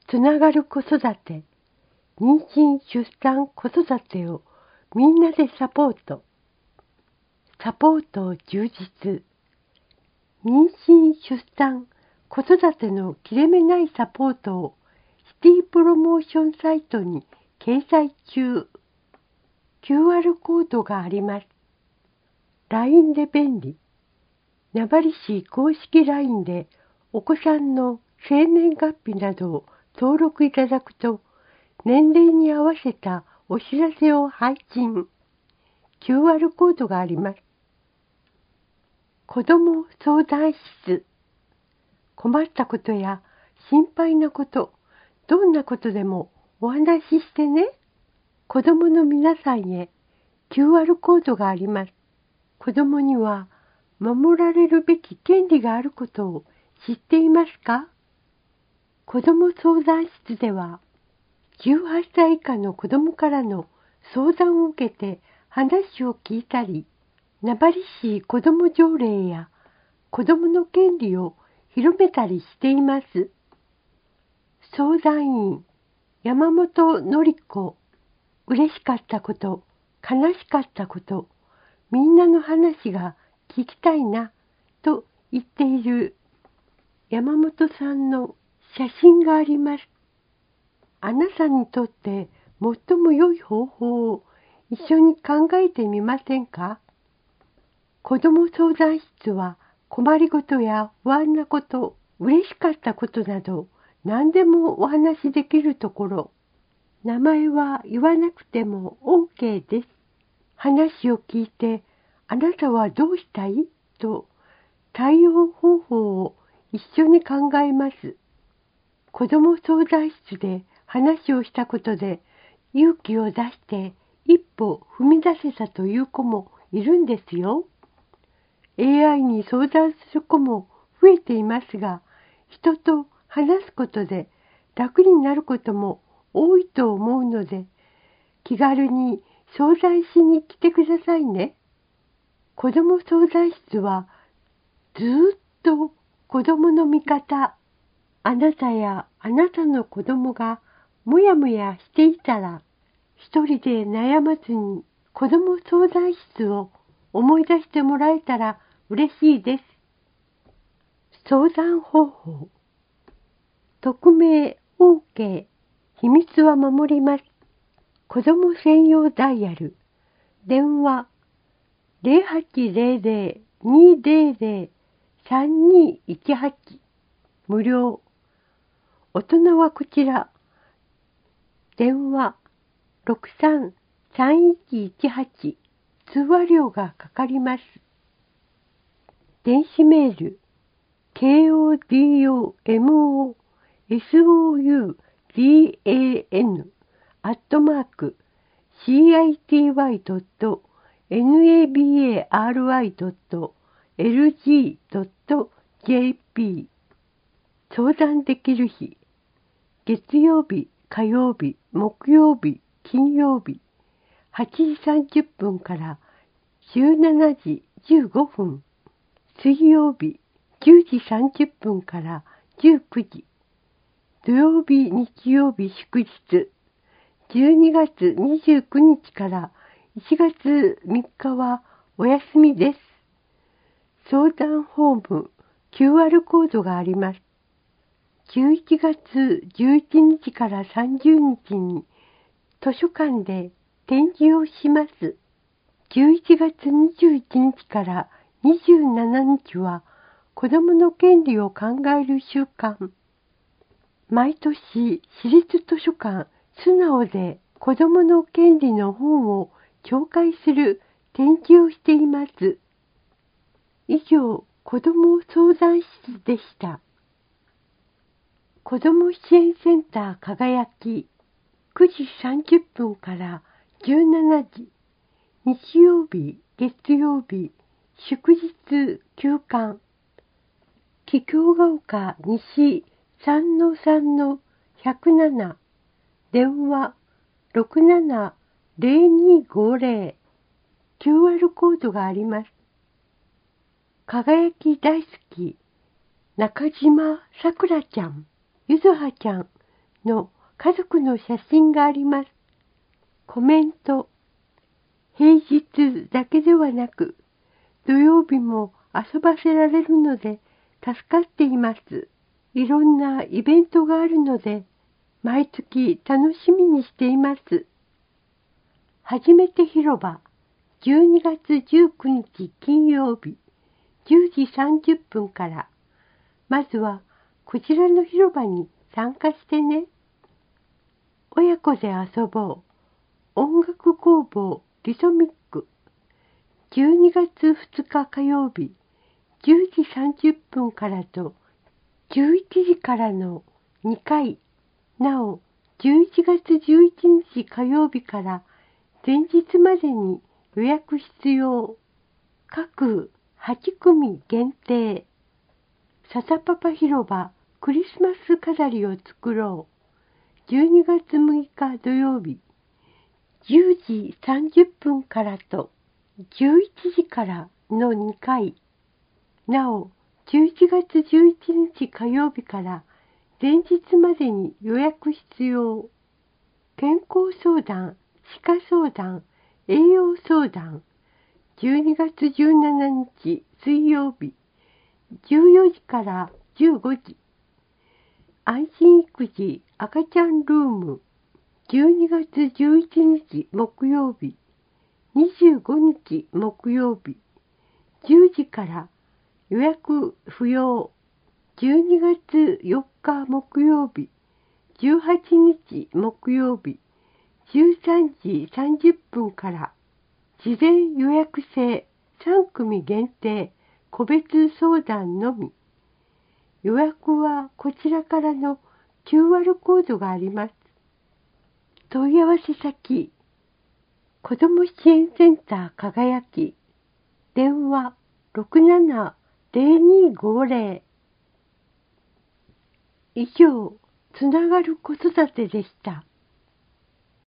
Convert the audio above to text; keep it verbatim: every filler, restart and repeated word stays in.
つながる子育て、妊娠・出産・子育てをみんなでサポート。サポート充実。妊娠・出産・子育ての切れ目ないサポートをシティプロモーションサイトに掲載中。キューアール コードがあります。ライン で便利。名張市公式 ライン でお子さんの生年月日などを登録いただくと、年齢に合わせたお知らせを配信。キューアール コードがあります。子ども相談室。困ったことや心配なこと、どんなことでもお話ししてね。子どもの皆さんへ キューアール コードがあります。子どもには守られるべき権利があることを知っていますか？子ども相談室では、じゅうはっさい以下の子どもからの相談を受けて話を聞いたり、名張市子ども条例や子どもの権利を広めたりしています。相談員、山本典子。嬉しかったこと、悲しかったこと、みんなの話が聞きたいな、と言っている山本さんの写真があります。あなたにとって最も良い方法を一緒に考えてみませんか？子ども相談室は困りごとや不安なこと、嬉しかったことなど何でもお話しできるところ。名前は言わなくても OK です。話を聞いて、あなたはどうしたい？と対応方法を一緒に考えます。子ども相談室で話をしたことで勇気を出して一歩踏み出せたという子もいるんですよ。エーアイ に相談する子も増えていますが、人と話すことで楽になることも多いと思うので、気軽に相談しに来てくださいね。子ども相談室はずっと子どもの味方。あなたやあなたの子どもがもやもやしていたら、一人で悩まずに子ども相談室を思い出してもらえたら嬉しいです。相談方法。匿名 OK。秘密は守ります。子ども専用ダイヤル。電話 ゼロはちゼロゼロ にゼロゼロ さんにいちはち。無料。大人はこちら。電話ろくさん さんいちいちはち。通話料がかかります。電子メール ケーオーディーオーエムオーエスオーユーディーエーエヌ アットマーク シーアイティーワイドットネバリドットエルジードットジェーピー 相談できる日、月曜日、火曜日、木曜日、金曜日、はちじさんじゅっぷんからじゅうしちじじゅうごふん、水曜日、じゅうじさんじゅっぷんからじゅうくじ、土曜日、日曜日、祝日、じゅうにがつにじゅうくにちからいちがつみっかはお休みです。相談フォーム キューアール コードがあります。じゅういちがつじゅういちにちからさんじゅうにちに図書館で展示をします。じゅういちがつにじゅういちにちからにじゅうしちにちは子どもの権利を考える週間。毎年私立図書館素直で子どもの権利の本を紹介する展示をしています。以上、子ども相談室でした。子ども支援センター輝きくじさんじゅっぷんからじゅうしちじ、日曜日、月曜日、祝日休館。桔梗ヶ丘西 さんのさんのひゃくなな。電話ろくななゼロにごゼロ。キューアール コードがあります。輝き大好き中島さくらちゃん、ゆずはちゃん、 の家族の写真があります。コメント。平日だけではなく、土曜日も遊ばせられるので助かっています。いろんなイベントがあるので、毎月楽しみにしています。はじめて広場、じゅうにがつじゅうくにち金曜日、じゅうじさんじゅっぷんから。まずはこちらの広場に参加してね。親子で遊ぼう。音楽工房リソミック。じゅうにがつふつか火曜日、じゅうじさんじゅっぷんからとじゅういちじからのにかい。なお、じゅういちがつじゅういちにち火曜日から前日までに予約必要。各はちくみ限定。笹パパ広場クリスマス飾りを作ろう。じゅうにがつむいか土曜日、じゅうじさんじゅっぷんからとじゅういちじからのにかい。なお、じゅういちがつじゅういちにち火曜日から前日までに予約必要。健康相談、歯科相談、栄養相談。じゅうにがつじゅうしちにち水曜日、じゅうよじからじゅうごじ。安心育児赤ちゃんルーム。じゅうにがつじゅういちにち木曜日、にじゅうごにち木曜日、じゅうじから予約不要。じゅうにがつよっか木曜日、じゅうはちにち木曜日、じゅうさんじさんじゅっぷんから。事前予約制さんくみ限定個別相談のみ。予約はこちらからの キューアール コードがあります。問い合わせ先、子ども支援センターかがやき、電話 ろくななゼロにごゼロ。以上、つながる子育てでした。